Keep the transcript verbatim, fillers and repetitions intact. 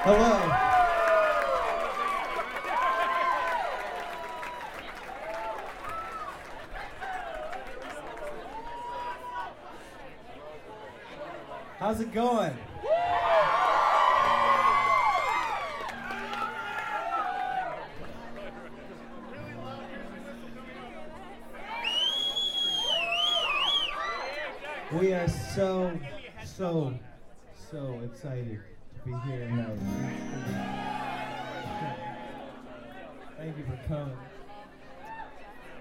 Hello. How's it going? We are so, so, so excited to be here tonight. Thank you for coming.